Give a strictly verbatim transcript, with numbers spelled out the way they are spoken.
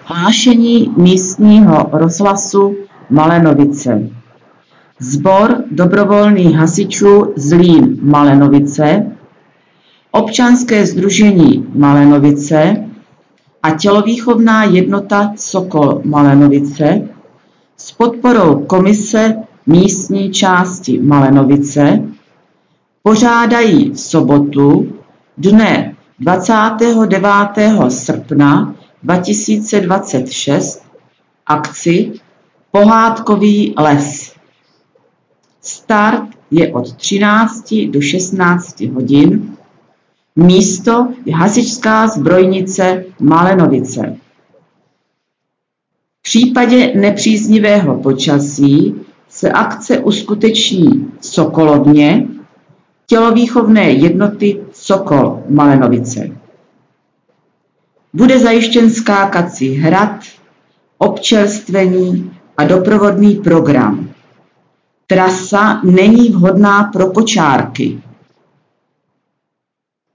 Hlášení místního rozhlasu Malenovice. Sbor dobrovolných hasičů Zlín Malenovice, občanské sdružení Malenovice a tělovýchovná jednota Sokol Malenovice s podporou komise místní části Malenovice pořádají v sobotu dne dvacátého devátého srpna dva tisíce dvacet šest akci Pohádkový les. Start je od třinácti do šestnácti hodin. Místo je hasičská zbrojnice Malenovice. V případě nepříznivého počasí se akce uskuteční v Sokolovně tělovýchovné jednoty Sokol Malenovice. Bude zajištěn skákací hrad, občerstvení a doprovodný program. Trasa není vhodná pro kočárky.